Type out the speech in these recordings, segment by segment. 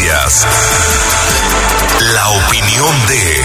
Noticias. La opinión de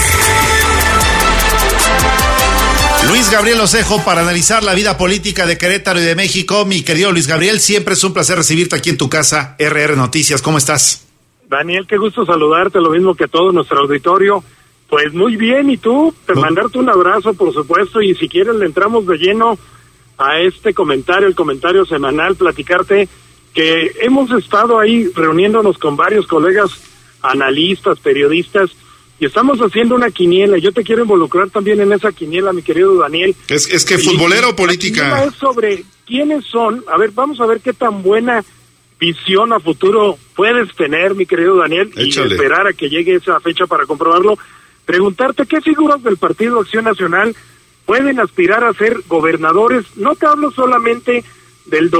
Luis Gabriel Osejo para analizar la vida política de Querétaro y de México. Mi querido Luis Gabriel, siempre es un placer recibirte aquí en tu casa, RR Noticias. ¿Cómo estás? Daniel, qué gusto saludarte, lo mismo que a todo nuestro auditorio. Pues muy bien, ¿y tú? Mandarte un abrazo, por supuesto, y si quieres le entramos de lleno a este comentario, el comentario semanal, platicarte que hemos estado ahí reuniéndonos con varios colegas analistas, periodistas, y estamos haciendo una quiniela. Yo te quiero involucrar también en esa quiniela, mi querido Daniel. ¿Es que futbolero o política? La quiniela es sobre quiénes son. A ver, vamos a ver qué tan buena visión a futuro puedes tener, mi querido Daniel. Échale. Y esperar a que llegue esa fecha para comprobarlo. Preguntarte qué figuras del Partido Acción Nacional pueden aspirar a ser gobernadores. No te hablo solamente del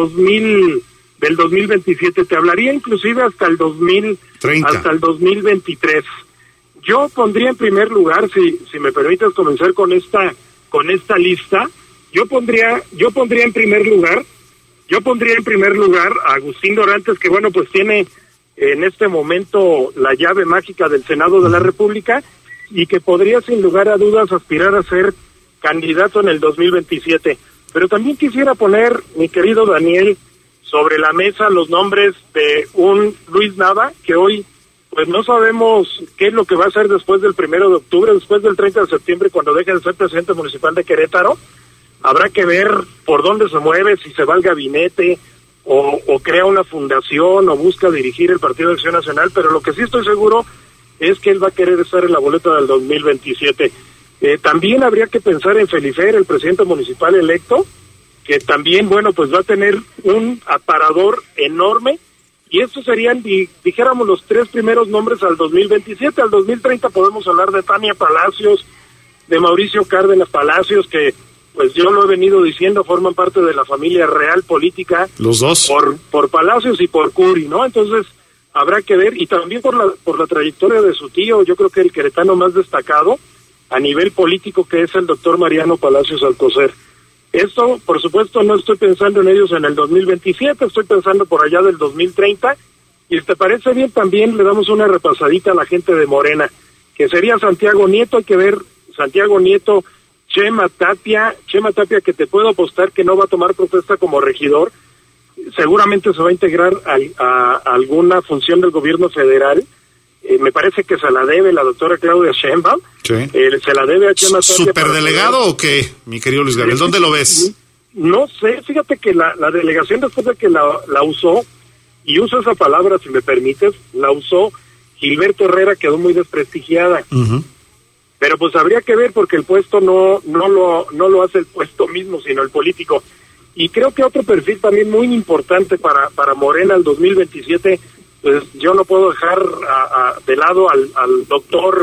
2027, te hablaría inclusive hasta el 2030, hasta el 2023. Yo pondría en primer lugar, si me permites comenzar con esta lista, yo pondría en primer lugar a Agustín Dorantes, que bueno, pues tiene en este momento la llave mágica del Senado de la República y que podría sin lugar a dudas aspirar a ser candidato en el 2027. Pero también quisiera poner, mi querido Daniel, sobre la mesa los nombres de un Luis Nava, que hoy pues no sabemos qué es lo que va a hacer después del 1 de octubre, después del 30 de septiembre, cuando deje de ser presidente municipal de Querétaro. Habrá que ver por dónde se mueve, si se va al gabinete o crea una fundación o busca dirigir el Partido de Acción Nacional, pero lo que sí estoy seguro es que él va a querer estar en la boleta del 2027. También habría que pensar en Felifer, el presidente municipal electo, que también, bueno, pues va a tener un aparador enorme, y estos serían, dijéramos, los tres primeros nombres al 2027. Al 2030 podemos hablar de Tania Palacios, de Mauricio Cárdenas Palacios, que pues yo lo he venido diciendo, forman parte de la familia real política. Los dos. Por Palacios y por Curi, ¿no? Entonces habrá que ver, y también por la trayectoria de su tío, yo creo que el queretano más destacado a nivel político, que es el doctor Mariano Palacios Alcocer. Esto, por supuesto, no estoy pensando en ellos en el 2027, estoy pensando por allá del 2030, y si te parece bien, también le damos una repasadita a la gente de Morena, que sería Santiago Nieto. Hay que ver, Santiago Nieto, Chema Tapia, que te puedo apostar que no va a tomar protesta como regidor, seguramente se va a integrar a alguna función del gobierno federal. Me parece que se la debe la doctora Claudia Sheinbaum. Sí. Se la debe a Chema Tapia. ¿Superdelegado o qué, mi querido Luis Gabriel? ¿Dónde lo ves? No sé, fíjate que la delegación, después de que la usó, y uso esa palabra si me permites, la usó Gilberto Herrera, quedó muy desprestigiada. Uh-huh. Pero pues habría que ver, porque el puesto no lo hace el puesto mismo, sino el político. Y creo que otro perfil también muy importante para Morena al 2027, pues yo no puedo dejar de lado al doctor,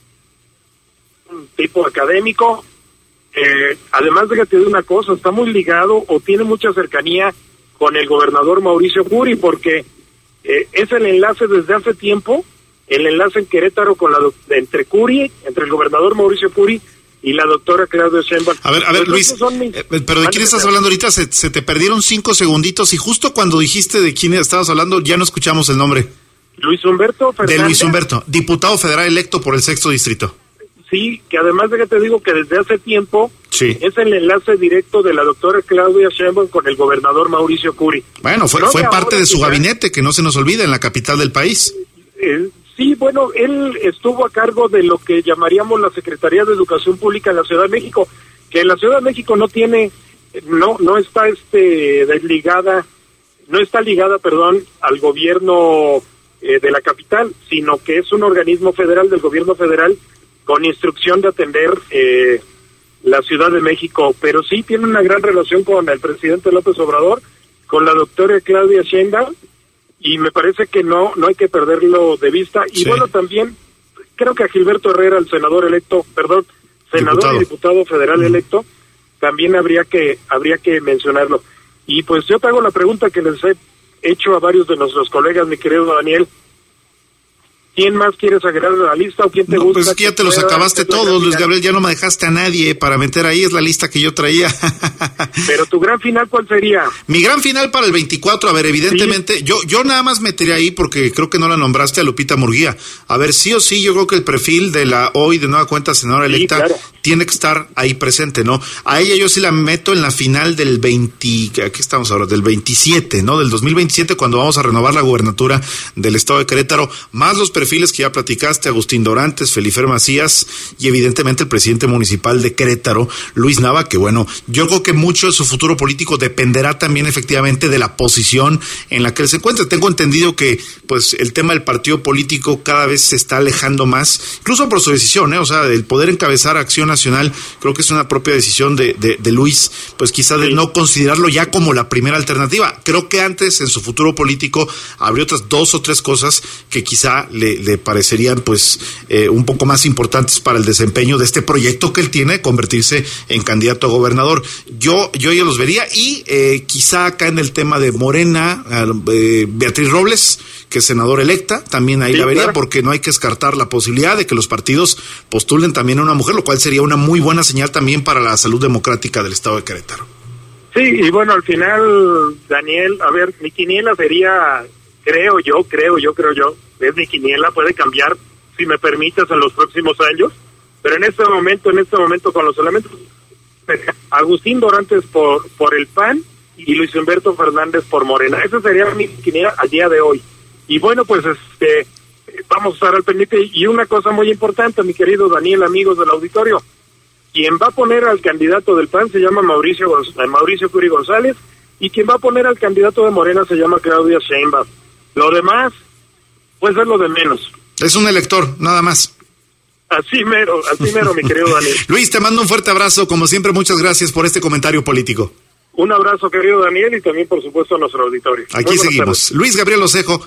un tipo académico. Además, déjate de una cosa, está muy ligado o tiene mucha cercanía con el gobernador Mauricio Curi, porque es el enlace desde hace tiempo, el enlace en Querétaro entre el gobernador Mauricio Curi y la doctora Claudia Sheinbaum. A ver, Luis, pero ¿de quién estás hablando ahorita? Se te perdieron 5 segunditos y justo cuando dijiste de quién estabas hablando ya no escuchamos el nombre. Luis Humberto Fernández. De Luis Humberto, diputado federal electo por el 6º distrito. Sí, que además de que te digo que desde hace tiempo sí, es el enlace directo de la doctora Claudia Sheinbaum con el gobernador Mauricio Curi. Bueno, fue parte de su gabinete, que no se nos olvide, en la capital del país. Sí, bueno, él estuvo a cargo de lo que llamaríamos la Secretaría de Educación Pública en la Ciudad de México, que la Ciudad de México no está ligada al gobierno de la capital, sino que es un organismo federal del gobierno federal con instrucción de atender la Ciudad de México, pero sí tiene una gran relación con el presidente López Obrador, con la doctora Claudia Sheinbaum, y me parece que no hay que perderlo de vista. Y sí, bueno, también creo que a Gilberto Herrera, el senador y diputado federal electo, también habría que mencionarlo. Y pues yo te hago la pregunta que les he hecho a varios de nuestros colegas, mi querido Daniel. ¿quién más quieres agregar a la lista o quién te gusta? Pues es que ya te los acabaste todos, Luis Gabriel, ya no me dejaste a nadie para meter ahí, es la lista que yo traía. Pero tu gran final, ¿cuál sería? Mi gran final para el 24, a ver, evidentemente, sí. yo nada más metería ahí porque creo que no la nombraste a Lupita Murguía. A ver, sí o sí, yo creo que el perfil de la hoy de nueva cuenta senadora electa, sí, claro, tiene que estar ahí presente, ¿no? A ella yo sí la meto en la final del 20, aquí estamos ahora, del 27, ¿no? Del 2027, cuando vamos a renovar la gubernatura del estado de Querétaro, más los perfiles que ya platicaste, Agustín Dorantes, Felifer Macías y evidentemente el presidente municipal de Querétaro, Luis Nava, que bueno, yo creo que mucho de su futuro político dependerá también efectivamente de la posición en la que él se encuentra. Tengo entendido que pues el tema del partido político cada vez se está alejando más, incluso por su decisión, o sea, el poder encabezar Acción Nacional, creo que es una propia decisión de Luis, pues quizá de no considerarlo ya como la primera alternativa. Creo que antes en su futuro político habría otras 2 o 3 cosas que quizá le parecerían pues un poco más importantes para el desempeño de este proyecto que él tiene de convertirse en candidato a gobernador. Yo ya los vería y quizá acá en el tema de Morena, Beatriz Robles, que es senadora electa, también ahí sí, la vería, claro, porque no hay que descartar la posibilidad de que los partidos postulen también a una mujer, lo cual sería una muy buena señal también para la salud democrática del estado de Querétaro. Sí, y bueno, al final, Daniel, a ver, mi quiniela sería, creo yo, es mi quiniela, puede cambiar, si me permites, en los próximos años, pero en este momento con los elementos, Agustín Dorantes por el PAN y Luis Humberto Fernández por Morena. Esa sería mi quiniela al día de hoy. Y bueno, pues vamos a estar al pendiente. Y una cosa muy importante, mi querido Daniel, amigos del auditorio, quien va a poner al candidato del PAN se llama Mauricio Curi González, y quien va a poner al candidato de Morena se llama Claudia Sheinbaum. Lo demás puede ser lo de menos. Es un elector, nada más. Así mero, mi querido Daniel. Luis, te mando un fuerte abrazo, como siempre, muchas gracias por este comentario político. Un abrazo, querido Daniel, y también, por supuesto, a nuestro auditorio. Aquí seguimos. Luis Gabriel Osejo.